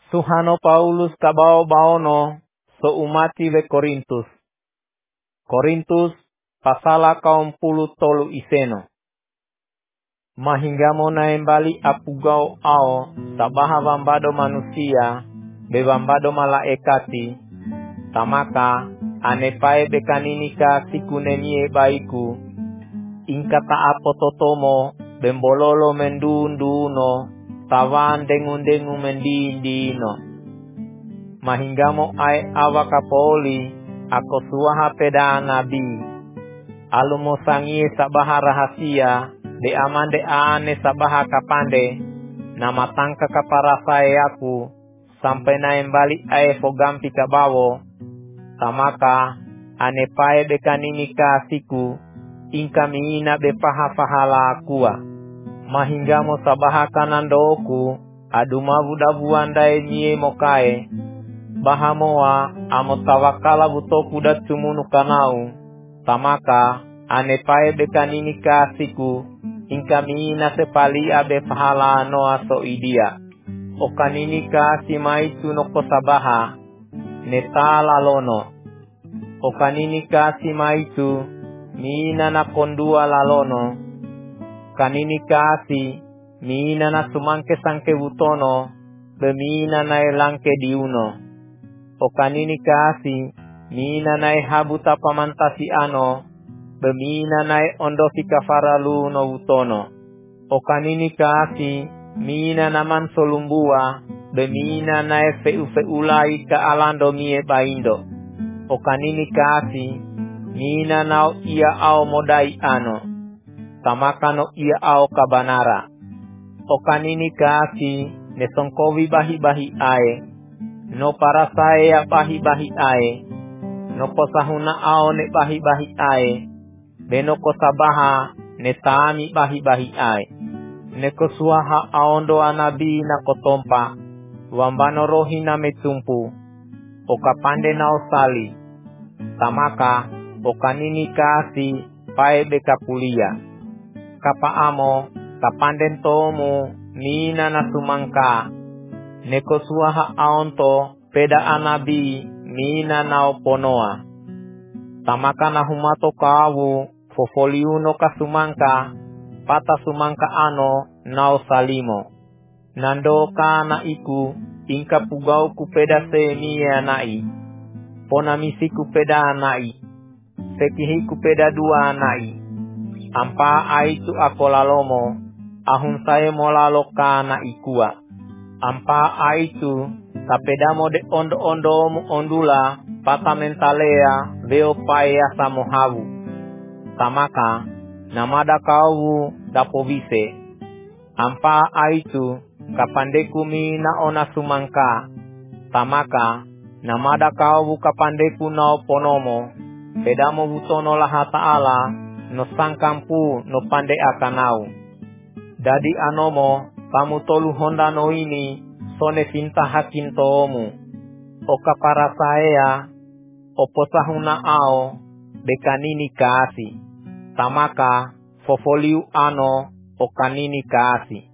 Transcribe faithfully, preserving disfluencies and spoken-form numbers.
Suhano Paulus kabao baono so umati le Korintus. Korintus pasala kaum puluh tolu iseno. Mahinggamo na embali apugao ao sabaha vambado manusia bebambado malaekati tamaka anepae bekaninika sikunenie baiku ingkata apototomo bembololo mendunduno tawan dengun-dengu mendindino. Mahinggamo ai awakapoli ako suaha peda nabi alumo sangie sabaha rahasia de amande ane sabaha kapande nama tangka kaparasae aku sampai na embali ae fogampi kabawo tamaka ane pae bekanini kasiku ingka miina bepaha fahala akua. Mahinggamo sabaha kanandoku adumavu dabuandae nye mokae bahamoa amo tawakala butoku datsumunu kanau tamaka ane pae bekanini kasiku ingka miina sepali abe fahala noa so idia okanini kasi maitu noko sabaha netala lono okanini kasi maitu miina na kondua lalono kanini kasi miina na sumangke sangke butono bemina na elangke diuno okanini kasi miina na habuta pamantasi ano bemina nae ondofi kafaralu no utono. Okanini kasi mina naman solumbua bemina nae feu feulai ka alando mie baindo. Okanini kasi mina nao ia ao modai ano tamakano ia ao kabanara. Okanini kasi nesongkowi bahi-bahi ae no parasae ya bahi-bahi ae no posahuna ao ne bahi-bahi ae benoko sabaha netami bahi-bahi ai. Neko suaha aondo anabi na kotompa. Wambano rohi na metumpu. Okapande na osali. Tamaka okanini kasi pae beka kulia. Kapa amo kapanden tomu mina na sumangka. Neko suaha aonto peda anabi mina na oponoa. Tamaka na humato kawu fofoliuno kasumangka pata sumangka ano nao salimo nando kana iku ingka pugau kupeda se mia nai pona misi kupeda nai sekihi kupeda dua nai ampa aitu akolalomo ahun sae molalo kana ikua ampa aitu tapedamo de ondo-ondo mu ondula pata mentalea veo paya samohavu tamaka namada kau dapovise ampa aitu kapandeku mina ona sumangka tamaka namada kau kapandeku na oponomo pedamo butono laha ta'ala no sangkampu no pande akanau dadi anomo kamu tolu honda no ini sone cinta hakin tomu oka para saya oposahuna ao bekanini kasi tamaka fofoliu ano okanini kasi